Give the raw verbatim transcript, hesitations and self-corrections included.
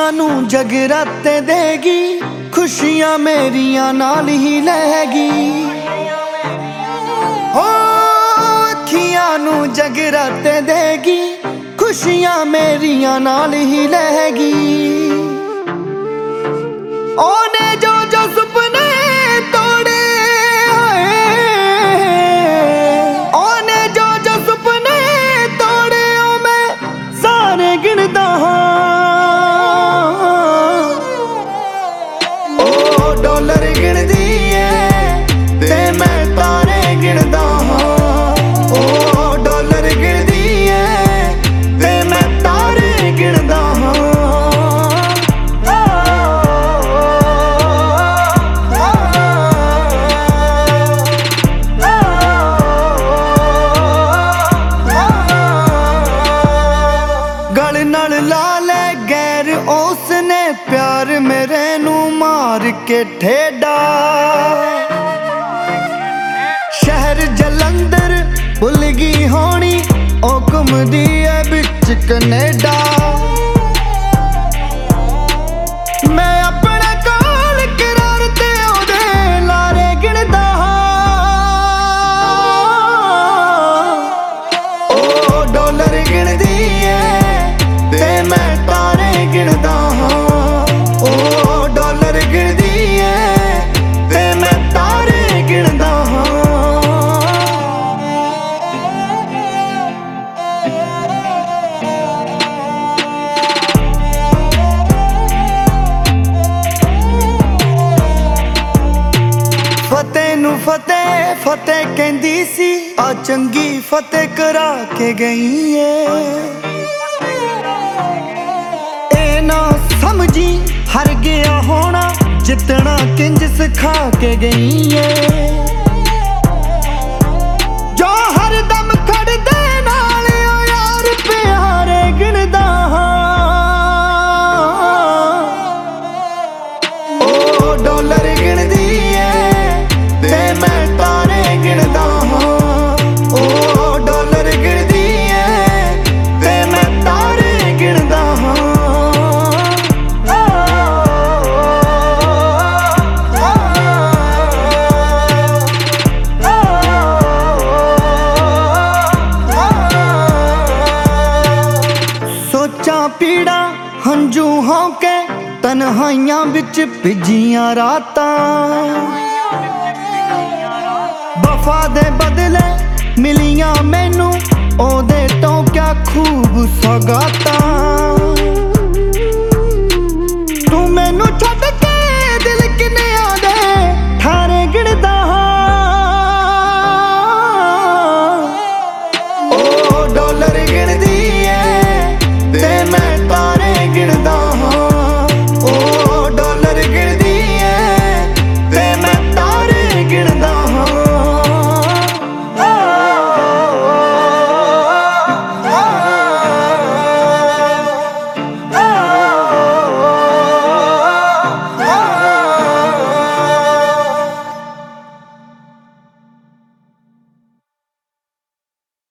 ਅੱਖੀਆਂ ਨੂੰ ਜਗਰਾਤੇ ਦੇਗੀ, ਖੁਸ਼ੀਆਂ ਮੇਰੀਆਂ ਨਾਲ ਹੀ ਲਹਿਗੀ। ਹੋ ਅੱਖੀਆਂ ਨੂੰ ਜਗਰਾਤੇ ਦੇਗੀ, ਖੁਸ਼ੀਆਂ ਮੇਰੀਆਂ ਨਾਲ ਹੀ ਲਹਿਗੀ। ਉਹਨੇ ਜੋ ਜੋ ਸੁਪਨੇ ਤੋੜੇ ਹੋਏ, ਉਹਨੇ ਜੋ ਜੋ ਸੁਪਨੇ ਤੋੜੇ ਉਹ ਮੈਂ ਸਾਰੇ ਗਿਣਦਾ ਹਾਂ। ਉਹ ਡਾਲਰ ਗਿਣਦੀ ਏ ਤੇ ਮੈਂ ਤਾਰੇ ਗਿਣਦਾ ਹਾਂ। ਉਹ ਡਾਲਰ ਗਿਣਦੀ ਏ ਤੇ ਮੈਂ ਤਾਰੇ ਗਿਣਦਾ ਹਾਂ। ਗਲ ਨਾਲ ਲਾ ਲੈ ਗੈਰ ਉਸਨੇ ਪਿਆਰ ਮੇਰੇ ਨੂੰ ਮਾਰ ਕੇ ਠੇਡਾ। ਸ਼ਹਿਰ ਜਲੰਧਰ ਭੁੱਲ ਗਈ ਹੋਣੀ, ਉਹ ਘੁੰਮਦੀ ਏ ਵਿੱਚ ਕਨੇਡਾ। ਮੈਂ ਆਪਣੇ ਕੋਲ ਕਰਾਰ ਤੇ ਉਹਦੇ ਲਾਰੇ ਗਿਣਦਾ ਹਾਂ। ਉਹ ਡਾਲਰ ਗਿਣਦੀ ਏ ਤੇ ਮੈਂ ਤਾਰੇ ਗਿਣਦਾ ਹਾਂ। ਉਹ ਡਾਲਰ ਗਿਣਦੀ ਏ ਤੇ ਮੈਂ ਤਾਰੇ ਗਿਣਦਾ ਹਾਂ। ਫਤਿਹ ਨੂੰ ਫਤਿਹ ਫਤਿਹ ਕਹਿੰਦੀ ਸੀ, ਆ ਚੰਗੀ ਫਤਿਹ ਕਰਾ ਕੇ ਗਈ ਏ। ਇਹ ਨਾ ਸਮਝੀ ਹਾਰ ਗਿਆ ਹੋਣਾ, ਜਿੱਤਣਾ ਕਿੰਜ ਸਿਖਾ ਕੇ ਗਈ ਏ। ਜੋ ਹਰ ਦਮ ਖੜਦੇ ਨਾਲ ਉਹ ਯਾਰ ਪਿਆਰੇ ਗਿਣਦਾ ਹਾਂ। ਉਹ ਡਾਲਰ ਗਿਣਦੀ ਏ ਤੇ ਮੈਂ ਤਾਰੇ ਗਿਣਦਾ ਹਾਂ। ਉਹ ਡਾਲਰ ਗਿਣਦੀ ਏ ਤੇ ਮੈਂ ਤਾਰੇ ਗਿਣਦਾ ਹਾਂ। ਸੋਚਾਂ ਪੀੜਾਂ ਹੰਝੂ ਹੌਕੇ ਤਨਹਾਈਆਂ ਵਿੱਚ ਭਿੱਜੀਆਂ ਰਾਤਾਂ। ਵਫਾ ਦੇ ਬਦਲੇ ਮਿਲੀਆਂ ਮੈਨੂੰ ਉਹਦੇ ਤੋਂ ਕਿਆ ਖੂਬ ਸੌਗਾਤਾਂ।